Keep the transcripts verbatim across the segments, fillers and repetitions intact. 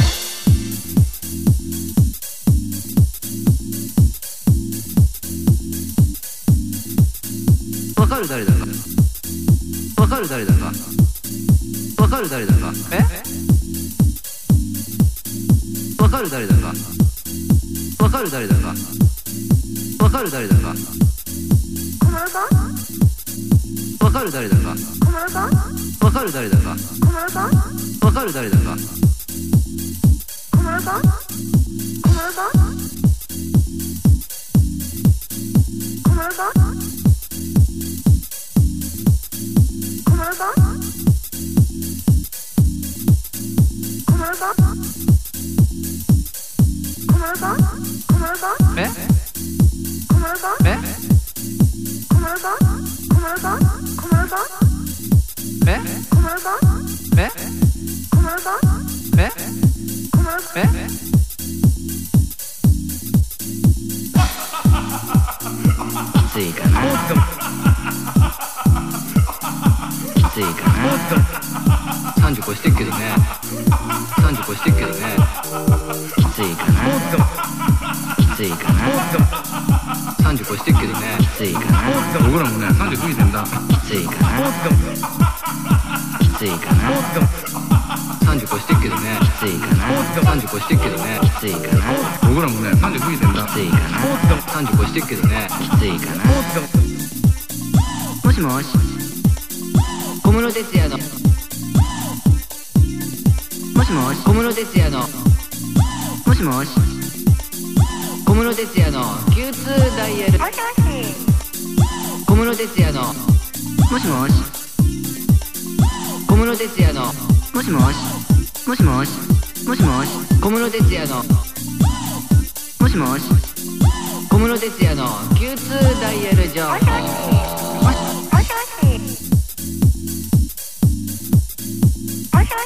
わかる誰だかわかる誰だかわかる誰だかえわかる誰だかわかる誰だかわかる誰だか小室さんわかる誰だか小室さんわかる誰だか小室さんわかる誰だか小室さん小室さん小室さん小室さん小室さん小室さん小室さんえ小室さんえ小室さん小室さん小室さんえ小室さんえ小室さんえ小室さんえきついかなきついかなさんじゅう越してっけどねさんじゅう越してっけどねきついかなきついかなさんじゅう越してっけどねきついかな僕らもねさんじゅう過ぎてんだ。 きついかなきついかなさんじゅう越してっけどねきついかなさんじゅう越してっけどねきついかな僕らもねさんじゅう過ぎてんだ。 きついかなさんじゅう越してっけどねきついかなもしもし小室哲哉のもしもし小室哲哉のもしもし小室哲哉の キューツー ダイヤルもしもし小室哲哉のもしもし小室哲哉のもしもしもしもしもしもし小室哲哉のもしもし小室哲哉の キューツー ダイヤル情報もしもしもしもしもしもし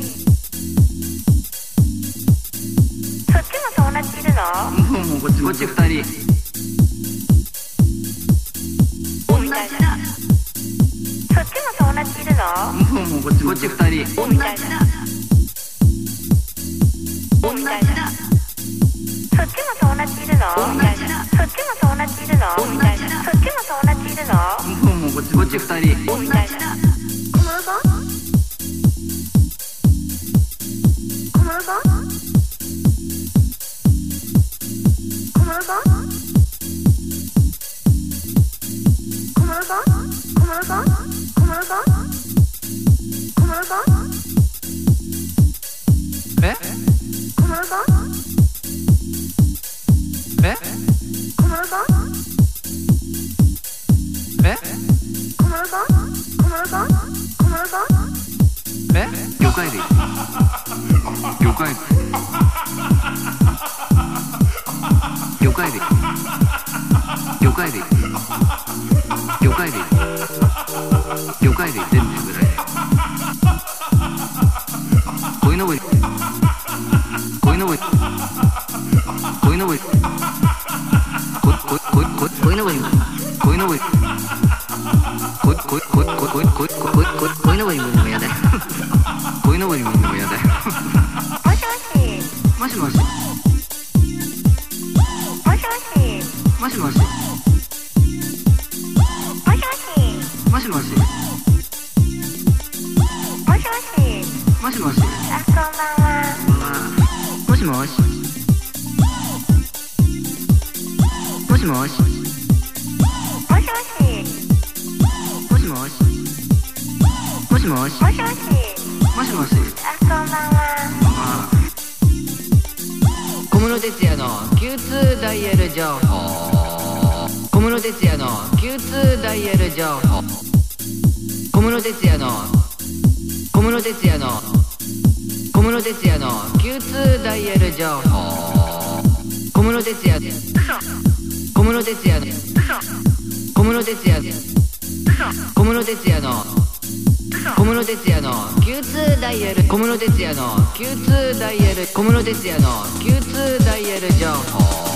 そっちも友達いるの？ もうもうこっちこっち二人同じだそっちも友達いるの？ もうもうこっちこっち二人同じだ同じだそっちも友達いるの？同じだそっちも友達いるの？同じだそっちも友達いるの？ もうもうこっちこっち二人同じだ小室さん小室さん小室さん小室さん小室さん小室さん小室さんえ小室さんえ小室さんえ小室さん小室さん介類魚介類魚介類全部ぐらい鯉のぼり鯉のぼり鯉のぼりここここ鯉のぼり鯉のぼりこここここここここ鯉のぼりもやだよ鯉のぼりもやだよもしもしもしもしもしもしもしもしもしもしもしもしもしあ、こんばんは。もしもしもしもしもしもしもしもしもしもしもしもしもしもしあ、こんばんは。小室哲哉の キューツー ダイヤル情報。小室哲哉の キューツー ダイヤル情報。小室哲哉の小室哲哉の小室哲哉の キューツー ダイヤル情報。小室哲哉小室哲哉小室哲哉小室哲哉の小室哲哉の キューツー ダイヤル小室哲哉の キューツー ダイヤル小室哲哉の キューツー ダイヤル情報。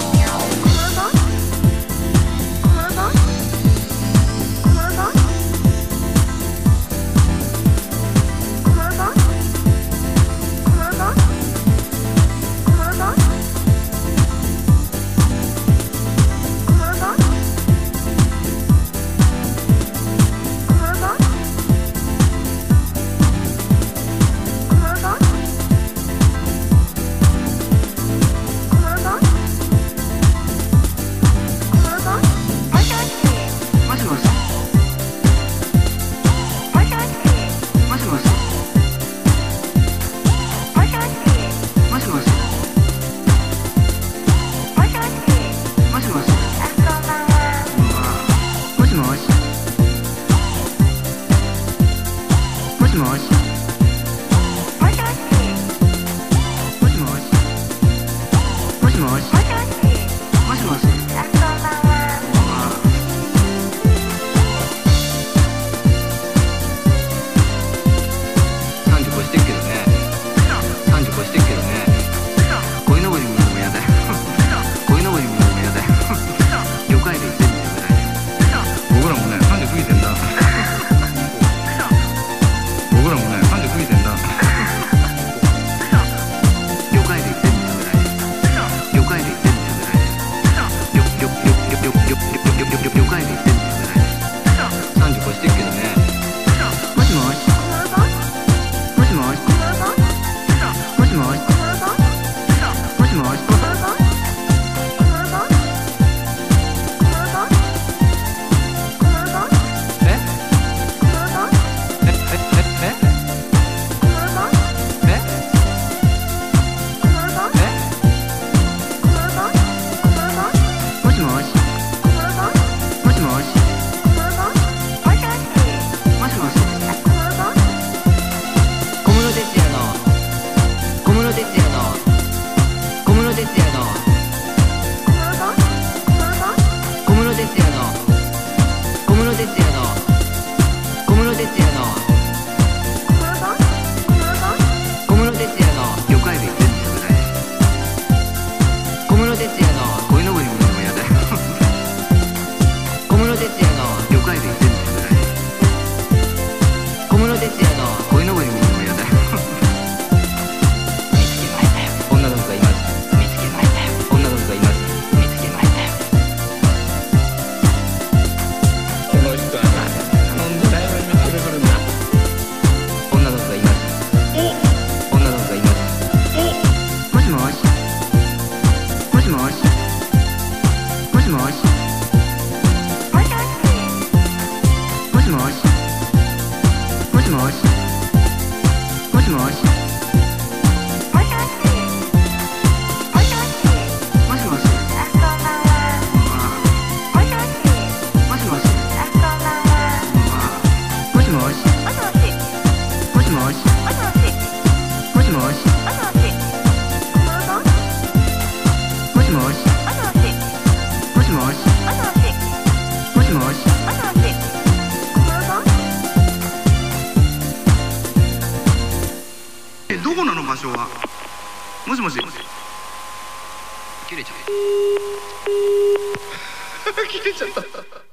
え、どこなの場所は。もしもし。 切れちゃう。 切れちゃった。